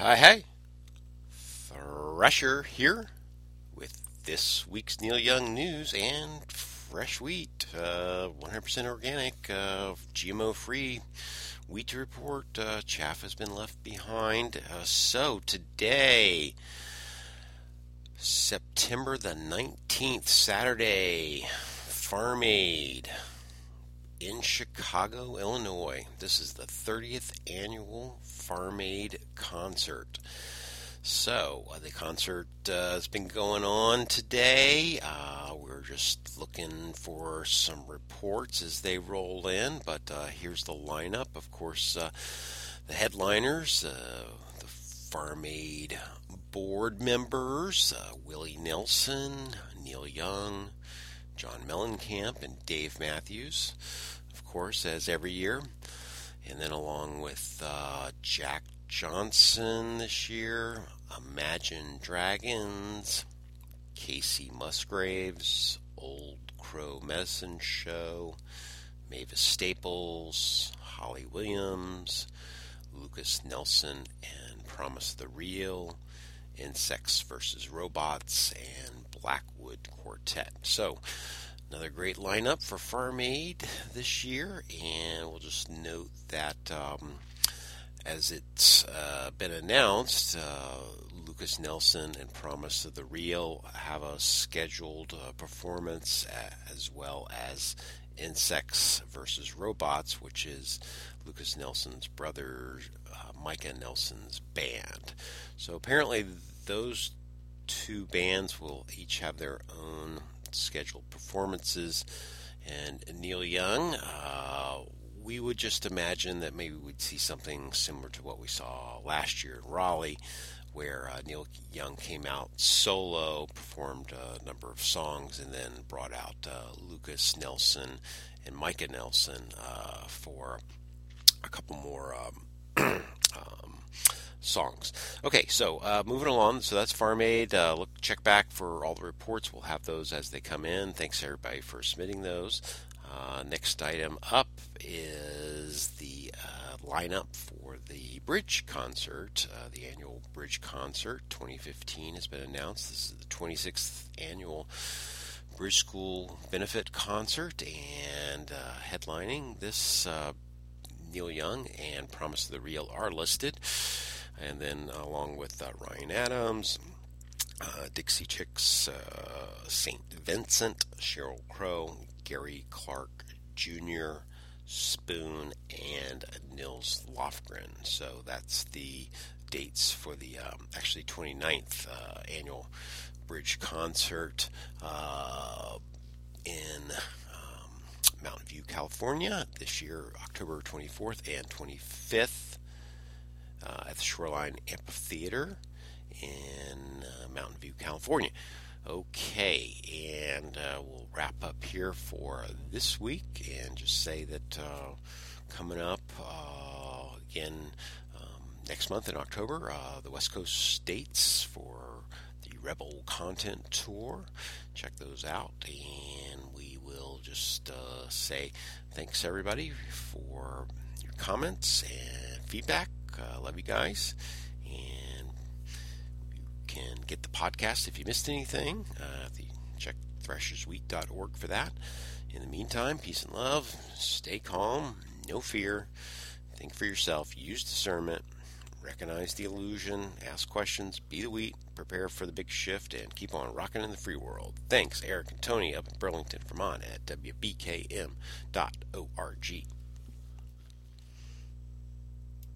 Hi, hey, Thresher here with this week's Neil Young news and fresh wheat, 100% organic, GMO-free wheat to report. Chaff has been left behind. So today, September the 19th, Saturday, Farm Aid in Chicago, Illinois. This is the 30th annual Farm Aid concert. So, the concert has been going on today. We're just looking for some reports as they roll in, but here's the lineup. Of course, the headliners, the Farm Aid board members, Willie Nelson, Neil Young, John Mellencamp, and Dave Matthews, of course, as every year. And then along with Jack Johnson this year, Imagine Dragons, Casey Musgraves, Old Crow Medicine Show, Mavis Staples, Holly Williams, Lucas Nelson, and Promise the Real, Insects vs. Robots, and Blackwood Quartet. So, another great lineup for Farm Aid this year, and we'll just note that as it's been announced, Lucas Nelson and Promise of the Real have a scheduled performance, as well as Insects vs. Robots, which is Lucas Nelson's brother Micah Nelson's band. So apparently those two bands will each have their own scheduled performances. And Neil Young, we would just imagine that maybe we'd see something similar to what we saw last year in Raleigh, where Neil Young came out solo, performed a number of songs, and then brought out Lucas Nelson and Micah Nelson for a couple more songs. Okay, so moving along. So that's Farm Aid. Check back for all the reports. We'll have those as they come in. Thanks everybody for submitting those. Next item up is the lineup for the Bridge Concert. The annual Bridge Concert 2015 has been announced. This is the 26th annual Bridge School Benefit Concert, and headlining this, Neil Young and Promise of the Real are listed. And then along with Ryan Adams, Dixie Chicks, St. Vincent, Sheryl Crow, Gary Clark Jr., Spoon, and Nils Lofgren. So that's the dates for the actually 29th annual Bridge Concert in Mountain View, California, this year, October 24th and 25th. At the Shoreline Amphitheater in Mountain View, California. Okay, and we'll wrap up here for this week and just say that coming up again next month in October, the West Coast states for the Rebel Content Tour. Check those out, and we will just say thanks everybody for your comments and feedback. Love you guys, and you can get the podcast if you missed anything. Check thresherswheat.org for that. In the meantime, peace and love. Stay calm, no fear. Think for yourself. Use discernment. Recognize the illusion. Ask questions. Be the wheat. Prepare for the big shift, and keep on rocking in the free world. Thanks, Eric and Tony up in Burlington, Vermont at WBKM.org.